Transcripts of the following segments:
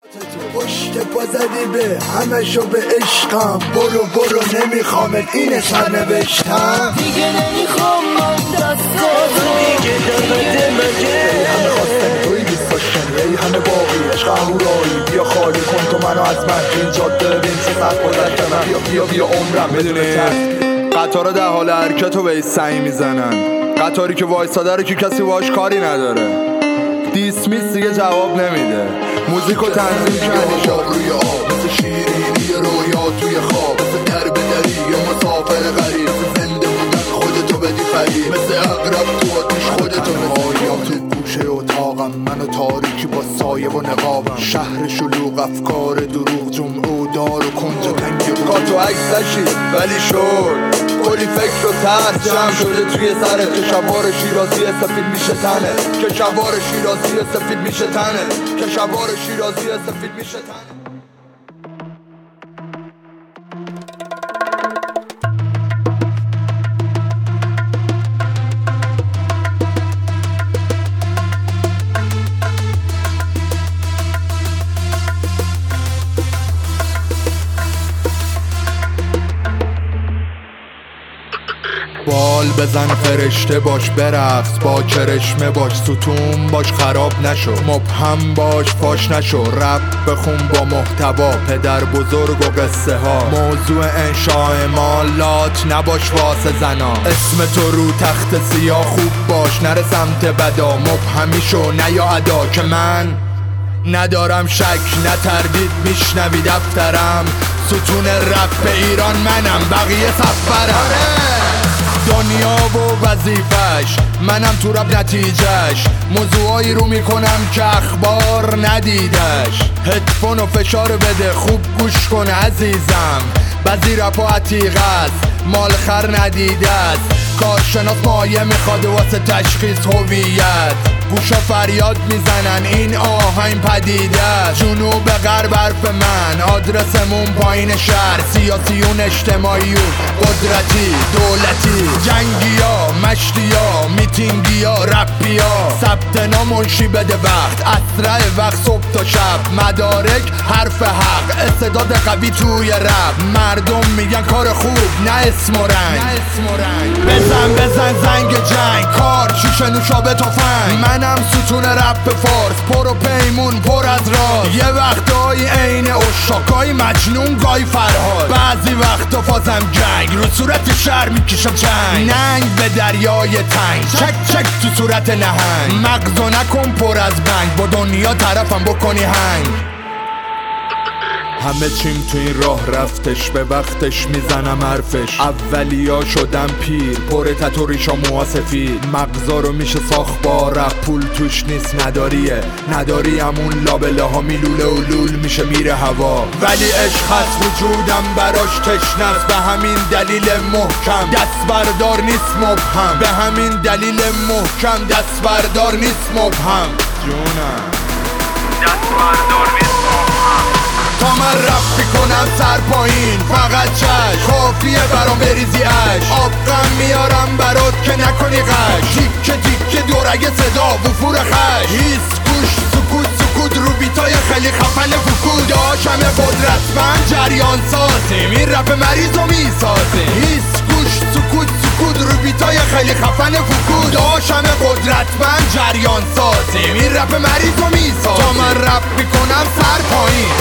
پشت پا زدی به همشو به عشقم، برو نمیخوامت اینه سرنوشتم. دیگه نمیخوام من دستاتو، دیگه دمت مگه همه خواستن توی دیستاشن، ای همه باقی عشق اهورایی. بیا خالی کن تو منو از من، این جاده ببین چه سخت گذشته من. بیا عمرم بدونه قطارا در حال حرکت و به سعی میزنن، قطاری که وایساده رو که کسی باش کاری نداره. دیسمیس دیگه جواب نمیده، موزیکو تنظیم کرده شاب روی آب، مثل شیرینی رویا توی خواب، مثل در به دری یا مسافر غریب، مثل زنده بودن خودتو بدی فریب، مثل اقرب تو آتیش خودتو نمایم. تو گوشه اتاقم من و تاریکی با سایه و نقابم، شهر شلوغ افکار دروغ جمعه و دار و کنج و تنگ کاتو عکسشی ولی شد کلی فکر و ترس جمع شده توی سرت که شبار شیرازی سفید میشه تنه، که شبار شیرازی سفید میشه تنه، که شبار شیرازی سفید میشه تنه. بال بزن فرشته باش، برقص با کرشمه باش، ستون باش خراب نشو، مبهم باش فاش نشو، رپ بخون با محتوا، پدر بزرگ و قصه ها، موضوع انشاء مالات نباش واسه زنا، اسم تو رو تخت سیاه خوب باش نره سمت بدا، مبهمی شو نیا ادا که من ندارم شک نه تردید، میشنوی دفترم، ستون رپ ایران منم، بقیه سفرم. دنیا و وظیفش منم تو رپ نتیجهش، موضوعایی رو میکنم که اخبار ندیدش، هدفون و فشار بده خوب گوش کن عزیزم، بعضی رپا عتیق است مال خر ندیده است، کارشناس مایه میخواد واسه تشخیص هویت، گوشا فریاد میزنن این آهنگ پدیده است، جنوب غرب حرف من، آدرسمون پایین شهر، سیاسیون اجتماعیون قدرتی دولتی، جنگیا مشتیا میتینگیا رپیا، ثبت نام منشی بده وقت، اسرع وقت صبح تا شب، مدارک حرف حق، استعداد قوی توی رپ، مردم میگن کار خوب نه اسم و رنگ، بزن زنگ جنگ، کار شیشه نوشابه تفنگ، منم ستون رپ فارس، پر و پیمون پر از راز، یه وقتایی عین اشاقای مجنون گای فرهاد، بعضی وقتا فازم جنگ، رو صورت شهر میکشم چنگ، ننگ به دریای تنگ، چک تو صورت نهنگ، مغزو نکن پر از بنگ، با دنیا طرفم بکنی هنگ. همه چیم تو این راه رفتش، به وقتش میزنم حرفش، اولیا شدم پیر، پر تتو ریشا موها سفید، مغزا رو میشه ساخت با رپ، پول توش نیست نداری همون لابله ها میلوله و لول میشه میره هوا، ولی عشق هست وجودم براش تشنست، به همین دلیل محکم دست بردار نیست مبهم، به همین دلیل محکم دست بردار نیست مبهم، جونم دست بردار نیست مبهم، تا من رپ میکنم سر پایین فقط چشم، کافیه برام بریزی اش، آب غم میارم برات که نکنی غش، تیکه دورگه صدا وفور خش، هیس گوش سکوت رو بیتای خیلی خفن فکود، داشم قدرتمند جریان سازیم، این رپ مریضو میسازیم، هیس گوش سکوت رو بیتای خیلی خفن فکود، داشم قدرتمند جریان سازیم، این رپ مریضو میسازیم، تا من رپ میکنم سر پایین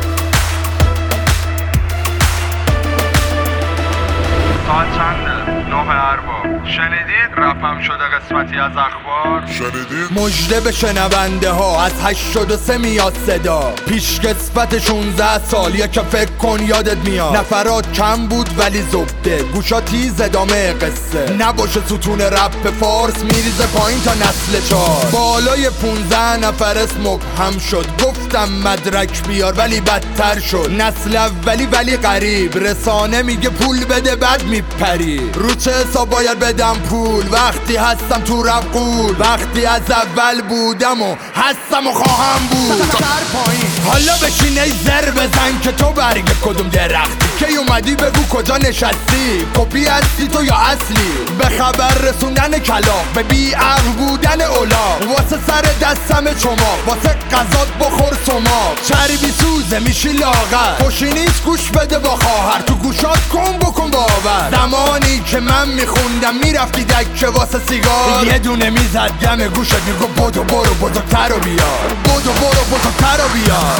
ساعت چنده؟ ارباب. شنیدید رپم شده قسمتی از اخبار؟ شنیدید؟ مژده به شنونده ها از 83 میاد صدا، پیش کسفت 16 سال که فکر کن یادت میاد. نفرات کم بود ولی زبده، گوشا تیز ادامه قصه. نباشه ستون رپ فارس میریزه پایین تا نسل 4. بالای 15 نفر اسم مبهم شد، گفتم مدرک بیار ولی بدتر شد. نسل اولی ولی غریب، رسانه میگه پول بده بعد میپری. رو چه حساب باید بدم پول وقتی هستم تو رپ قول؟ وقتی از اول بودم و هستم و خواهم بود. سر پایین حالا بشین ای زر بزن که تو برگ کدوم درختی. کی اومدی بگو کجا نشستی؟ کپی هستی تو یا اصلی؟ به خبر رسوندن کلام، به بی عقل بودن اولا. واسه سر دستم چما، واسه قضات بخور سما. چربی سوزه میشی لاغر، خوشی نیست گوش بده با خواهر. تو گوشات کن بکن باور. زمانی که من میخوندم میرفتی دکه واسه سیگار، یه دونه میزد گم گوشت میگو بدو برو بزرگتر رو بیار، بدو برو بزرگتر رو بیار.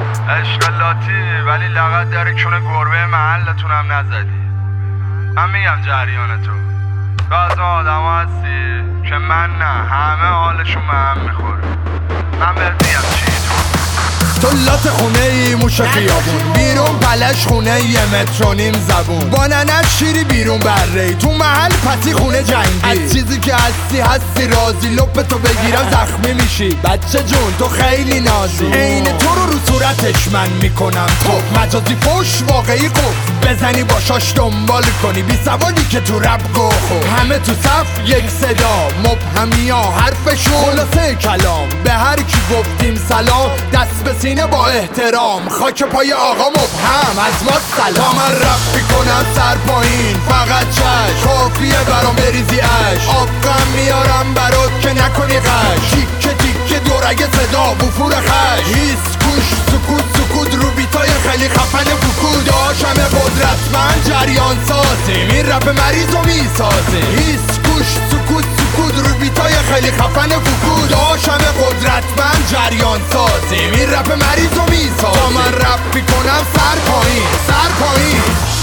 عشق لاتی ولی لغت در کونه گربه محلتونم نزدی. من میگم جریان تو از اون آدم هستی که من نه همه حالشون به هم میخوره. من بهت میگم چی تو لات خونه ای موش خیابون، بیرون پلش خونه یه متر و نیم زبون. با ننت شیری بیرون بره، تو محل پسی خونه جنگی. از چیزی که هستی رازی، لپ تو بگیرم زخمی میشی. بچه جون تو خیلی نازی، عین تو رو صورتش من میکنم. تو مجازی فوش واقعی قف بزنی باشاش دنبال کنی. بی سوادی که تو رپ گوخو، همه تو صف یک صدا. مبهمی ها حرفشون خلاصه کلام، به هر کی گفتیم سلام دست به سینه با احترام. خاک پای آقا مبهم از ما سلام. من رپ میکنم سر پایین فقط چش، کافیه برام بریزی اش. آبقم میارم برات که نکنی غش، تیکه تیکه دورگه صدا بفور خش. هیس کوش سکوت رو بیتای خیلی خفن فکود. داشم قدرتمند جریان سازیم، این رپ مریض رو میسازیم. هیس کوش سکوت رو بیتای خیلی خفن فکود. داشم قدرتمند جریان سازیم، این رپ مریض رو میسازیم. تا من رپ میکنم سر پایین